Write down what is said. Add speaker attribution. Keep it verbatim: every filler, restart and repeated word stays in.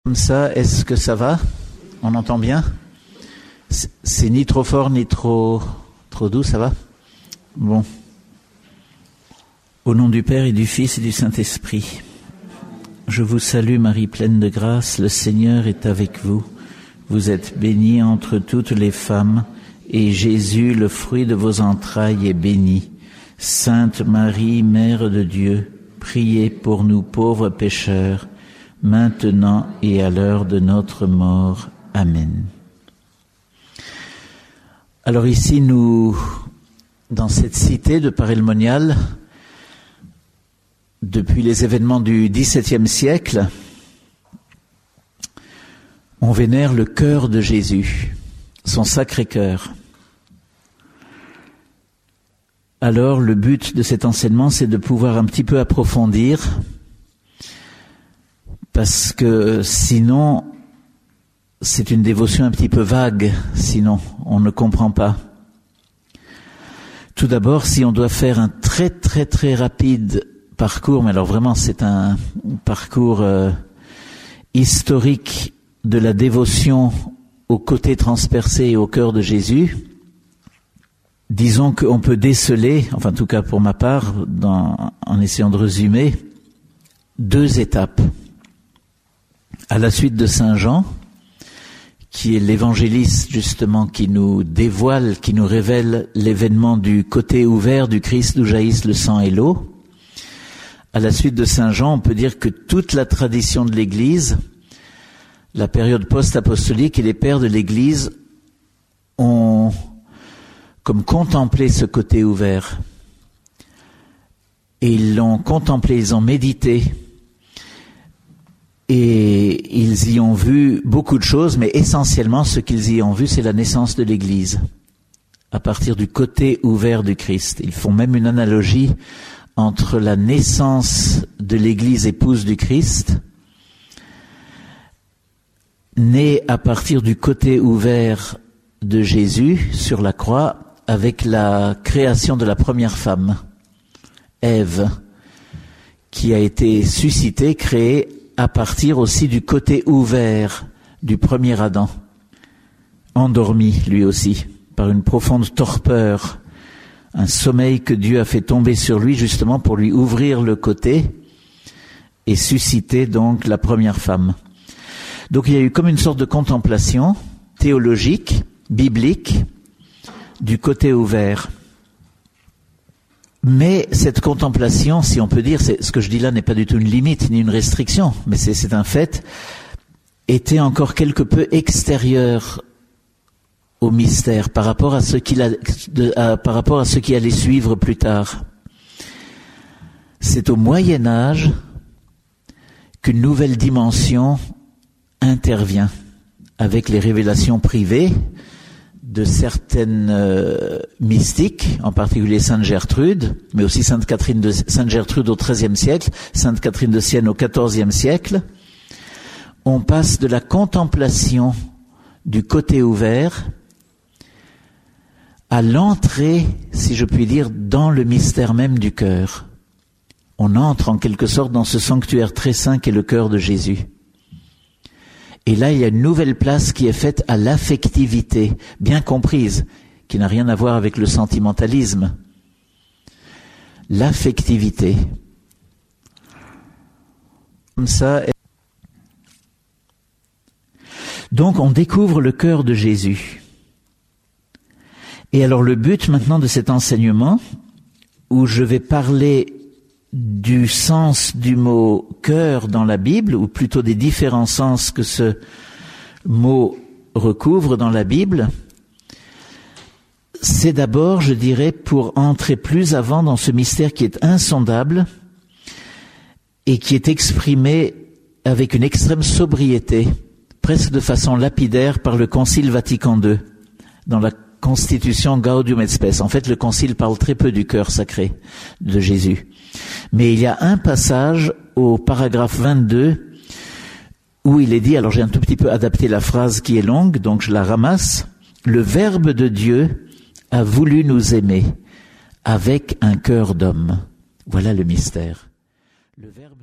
Speaker 1: Comme ça, est-ce que ça va? On entend bien? C'est ni trop fort ni trop trop doux, ça va? Bon. Au nom du Père et du Fils et du Saint-Esprit, je vous salue Marie pleine de grâce, le Seigneur est avec vous. Vous êtes bénie entre toutes les femmes, et Jésus, le fruit de vos entrailles, est béni. Sainte Marie, Mère de Dieu, priez pour nous pauvres pécheurs, maintenant et à l'heure de notre mort. Amen. Alors ici, nous, dans cette cité de Paray-le-Monial, depuis les événements du dix-septième siècle, on vénère le cœur de Jésus, son sacré cœur. Alors, le but de cet enseignement, c'est de pouvoir un petit peu approfondir, parce que sinon, c'est une dévotion un petit peu vague, sinon on ne comprend pas. Tout d'abord, si on doit faire un très très très rapide parcours, mais alors vraiment c'est un parcours euh, historique de la dévotion au côté transpercé et au cœur de Jésus, disons qu'on peut déceler, enfin en tout cas pour ma part, dans, en essayant de résumer, deux étapes. À la suite de Saint Jean, qui est l'évangéliste justement qui nous dévoile, qui nous révèle l'événement du côté ouvert du Christ d'où jaillissent le sang et l'eau. À la suite de Saint Jean, on peut dire que toute la tradition de l'Église, la période post-apostolique et les pères de l'Église ont comme contemplé ce côté ouvert. Et ils l'ont contemplé, ils ont médité. Et ils y ont vu beaucoup de choses, mais essentiellement ce qu'ils y ont vu, c'est la naissance de l'Église, à partir du côté ouvert du Christ. Ils font même une analogie entre la naissance de l'Église épouse du Christ, née à partir du côté ouvert de Jésus sur la croix, avec la création de la première femme, Ève, qui a été suscitée, créée, à partir aussi du côté ouvert du premier Adam, endormi lui aussi, par une profonde torpeur, un sommeil que Dieu a fait tomber sur lui justement pour lui ouvrir le côté et susciter donc la première femme. Donc il y a eu comme une sorte de contemplation théologique, biblique, du côté ouvert. Mais cette contemplation, si on peut dire, c'est, ce que je dis là n'est pas du tout une limite ni une restriction, mais c'est, c'est un fait, était encore quelque peu extérieur au mystère par rapport à ce qu'il a, de, à, par rapport à ce qui allait suivre plus tard. C'est au Moyen Âge qu'une nouvelle dimension intervient avec les révélations privées de certaines euh, mystiques, en particulier Sainte Gertrude, mais aussi Sainte Catherine de Sainte Gertrude au treizième siècle, Sainte Catherine de Sienne au quatorzième siècle. On passe de la contemplation du côté ouvert à l'entrée, si je puis dire, dans le mystère même du cœur. On entre en quelque sorte dans ce sanctuaire très saint qu'est le cœur de Jésus. Et là, il y a une nouvelle place qui est faite à l'affectivité, bien comprise, qui n'a rien à voir avec le sentimentalisme. L'affectivité. Comme ça. Donc, on découvre le cœur de Jésus. Et alors, le but maintenant de cet enseignement, où je vais parler du sens du mot cœur dans la Bible, ou plutôt des différents sens que ce mot recouvre dans la Bible, c'est d'abord, je dirais, pour entrer plus avant dans ce mystère qui est insondable et qui est exprimé avec une extrême sobriété, presque de façon lapidaire par le Concile Vatican deux, dans la Constitution Gaudium et Spes. En fait, le Concile parle très peu du cœur sacré de Jésus. Mais il y a un passage au paragraphe vingt-deux où il est dit, alors j'ai un tout petit peu adapté la phrase qui est longue, donc je la ramasse. Le Verbe de Dieu a voulu nous aimer avec un cœur d'homme. Voilà le mystère. Le Verbe